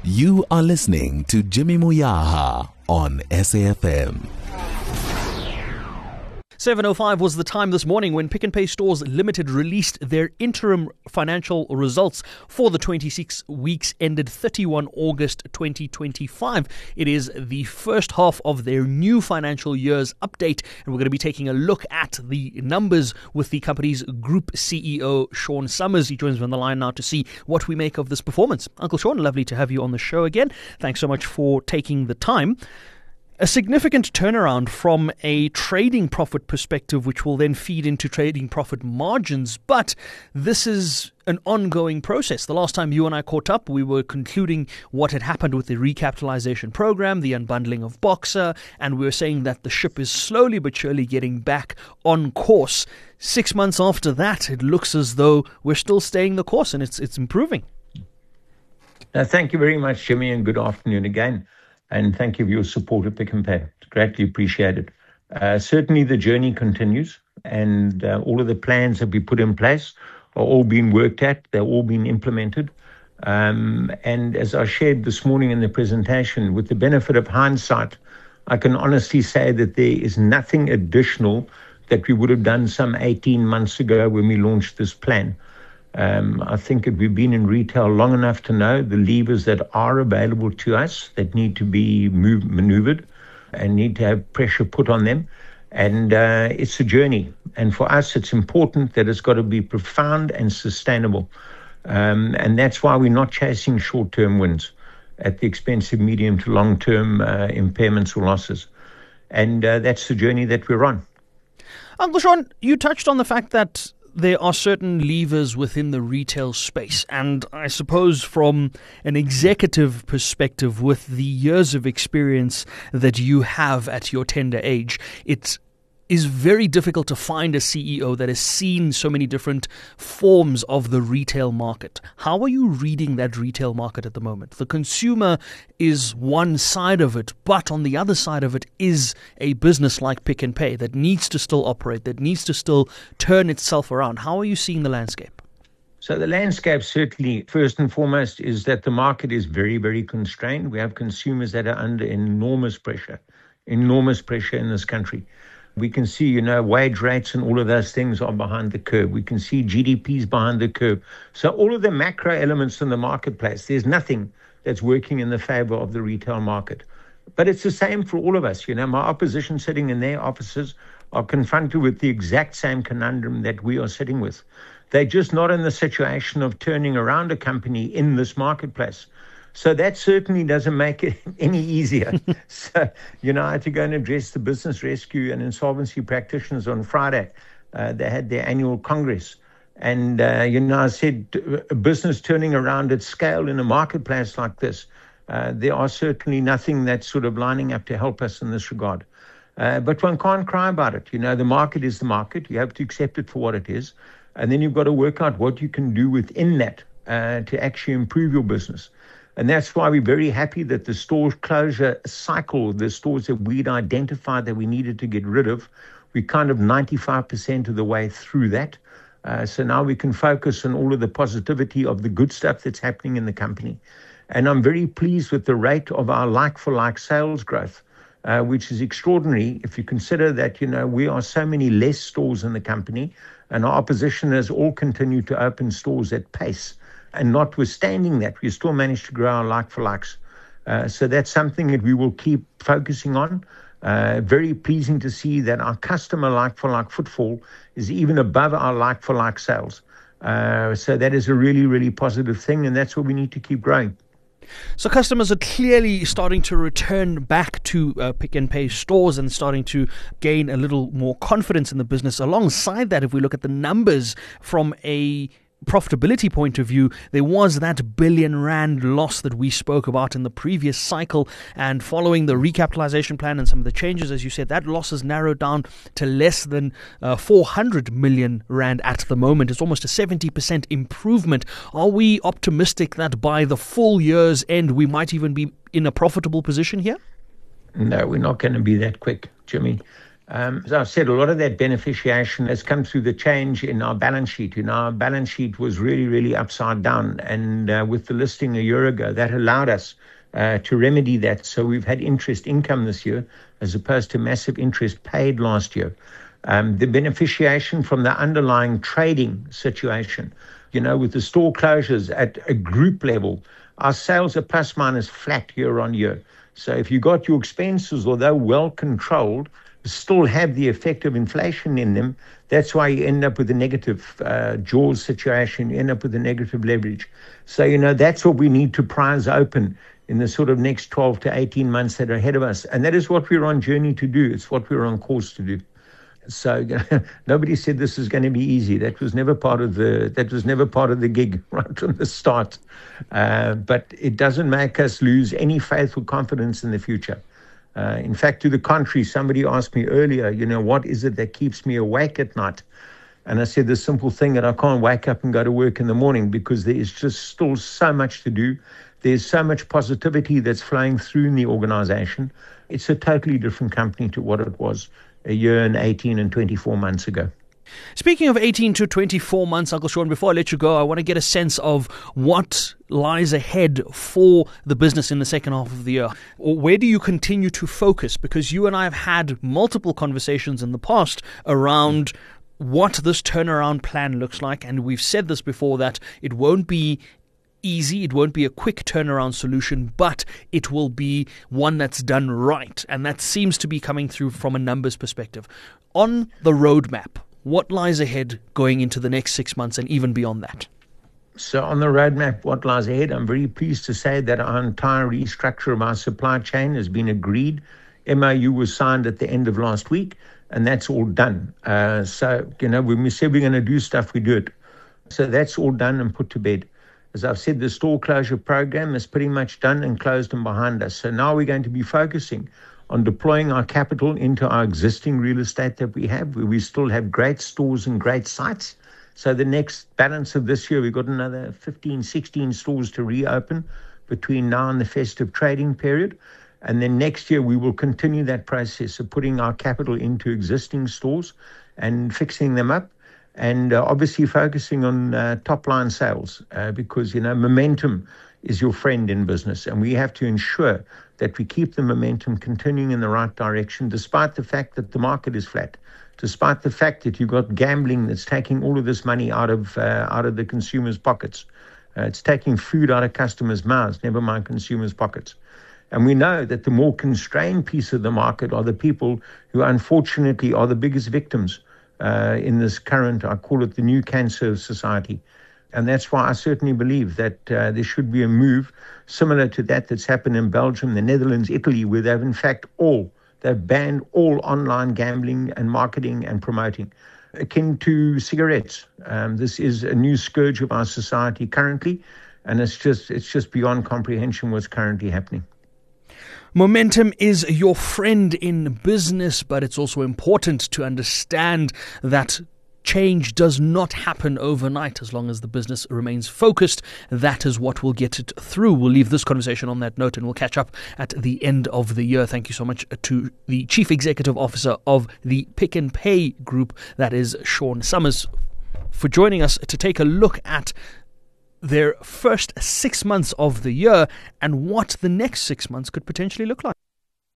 You are listening to Jimmy Moyaha on SAFM. 7:05 was the time this morning when Pick n Pay Stores Limited released their interim financial results for the 26 weeks ended 31 August 2025. It is the first half of their new financial year's update, and we're going to be taking a look at the numbers with the company's Group CEO, Sean Summers. He joins me on the line now to see what we make of this performance. Uncle Sean, lovely to have you on the show again. Thanks so much for taking the time. A significant turnaround from a trading profit perspective, which will then feed into trading profit margins. But this is an ongoing process. The last time you and I caught up, we were concluding what had happened with the recapitalization program, the unbundling of Boxer, and we were saying that the ship is slowly but surely getting back on course. 6 months after that, it looks as though we're still staying the course and it's improving. Thank you very much, Jimmy, and good afternoon again. And thank you for your support of Pick n Pay. It's greatly appreciated. Certainly the journey continues, and all of the plans that we put in place are all being worked at. They're all being implemented. And as I shared this morning in the presentation, with the benefit of hindsight, I can honestly say that there is nothing additional that we would have done some 18 months ago when we launched this plan. I think that we've been in retail long enough to know the levers that are available to us that need to be maneuvered and need to have pressure put on them. And it's a journey. And for us, it's important that it's got to be profound and sustainable. And that's why we're not chasing short-term wins at the expense of medium to long-term impairments or losses. And that's the journey that we're on. Uncle Sean, you touched on the fact that there are certain levers within the retail space, and I suppose from an executive perspective, with the years of experience that you have at your tender age, it is very difficult to find a CEO that has seen so many different forms of the retail market. How are you reading that retail market at the moment? The consumer is one side of it, but on the other side of it is a business like Pick n Pay that needs to still operate, that needs to still turn itself around. How are you seeing the landscape? So the landscape certainly, first and foremost, is that the market is very, very constrained. We have consumers that are under enormous pressure in this country. We can see, wage rates and all of those things are behind the curve. We can see GDPs behind the curve. So all of the macro elements in the marketplace, there's nothing that's working in the favor of the retail market. But it's the same for all of us. My opposition sitting in their offices are confronted with the exact same conundrum that we are sitting with. They're just not in the situation of turning around a company in this marketplace. So that certainly doesn't make it any easier. So, I had to go and address the business rescue and insolvency practitioners on Friday. They had their annual Congress. And, I said, a business turning around at scale in a marketplace like this, there are certainly nothing that's sort of lining up to help us in this regard. But one can't cry about it. The market is the market. You have to accept it for what it is. And then you've got to work out what you can do within that to actually improve your business. And that's why we're very happy that the store closure cycle, the stores that we'd identified that we needed to get rid of, we're kind of 95% of the way through that. So now we can focus on all of the positivity of the good stuff that's happening in the company. And I'm very pleased with the rate of our like-for-like sales growth, which is extraordinary if you consider that, we are so many less stores in the company, and our opposition has all continued to open stores at pace. And notwithstanding that, we still managed to grow our like-for-likes. So that's something that we will keep focusing on. Very pleasing to see that our customer like-for-like footfall is even above our like-for-like sales. So that is a really, really positive thing, and that's what we need to keep growing. So customers are clearly starting to return back to Pick n Pay stores and starting to gain a little more confidence in the business. Alongside that, if we look at the numbers from a profitability point of view, there was that R1 billion loss that we spoke about in the previous cycle, and following the recapitalization plan and some of the changes, as you said, that loss has narrowed down to less than 400 million rand at the moment. It's almost a 70% improvement. Are we optimistic that by the full year's end we might even be in a profitable position here? No, we're not going to be that quick, Jimmy. As I've said, a lot of that beneficiation has come through the change in our balance sheet. Our balance sheet was really, really upside down. And with the listing a year ago, that allowed us to remedy that. So we've had interest income this year as opposed to massive interest paid last year. The beneficiation from the underlying trading situation, with the store closures at a group level, our sales are plus minus flat year on year. So if you got your expenses, although well controlled, still have the effect of inflation in them, that's why you end up with a negative jaws situation, you end up with a negative leverage. So, that's what we need to prize open in the sort of next 12 to 18 months that are ahead of us. And that is what we're on journey to do. It's what we're on course to do. So nobody said this is going to be easy. That was never part of the gig right from the start. But it doesn't make us lose any faith or confidence in the future. In fact, to the contrary, somebody asked me earlier, what is it that keeps me awake at night? And I said the simple thing that I can't wake up and go to work in the morning because there is just still so much to do. There's so much positivity that's flowing through in the organization. It's a totally different company to what it was a year and 18 and 24 months ago. Speaking of 18 to 24 months, Uncle Sean, before I let you go, I want to get a sense of what lies ahead for the business in the second half of the year. Or where do you continue to focus? Because you and I have had multiple conversations in the past around what this turnaround plan looks like. And we've said this before, that it won't be easy, it won't be a quick turnaround solution, but it will be one that's done right. And that seems to be coming through from a numbers perspective. On the roadmap, what lies ahead going into the next 6 months and even beyond that? So on the roadmap, what lies ahead, I'm very pleased to say that our entire restructure of our supply chain has been agreed. MOU was signed at the end of last week, and that's all done. So, when we said we're going to do stuff, we do it. So that's all done and put to bed. As I've said, the store closure program is pretty much done and closed and behind us. So now we're going to be focusing on deploying our capital into our existing real estate that we have, where we still have great stores and great sites. So the next balance of this year, we've got another 15, 16 stores to reopen between now and the festive trading period. And then next year, we will continue that process of putting our capital into existing stores and fixing them up. And obviously focusing on top-line sales because, momentum is your friend in business. And we have to ensure that we keep the momentum continuing in the right direction, despite the fact that the market is flat, despite the fact that you've got gambling that's taking all of this money out of the consumers' pockets. It's taking food out of customers' mouths, never mind consumers' pockets. And we know that the more constrained piece of the market are the people who unfortunately are the biggest victims in this current, I call it the new cancer society. And that's why I certainly believe that there should be a move similar to that's happened in Belgium, the Netherlands, Italy, where they've banned all online gambling and marketing and promoting, akin to cigarettes. This is a new scourge of our society currently, and it's just beyond comprehension what's currently happening. Momentum is your friend in business, but it's also important to understand that change does not happen overnight. As long as the business remains focused, that is what will get it through. We'll leave this conversation on that note and we'll catch up at the end of the year. Thank you so much to the Chief Executive Officer of the Pick n Pay Group, that is Sean Summers, for joining us to take a look at their first 6 months of the year and what the next 6 months could potentially look like.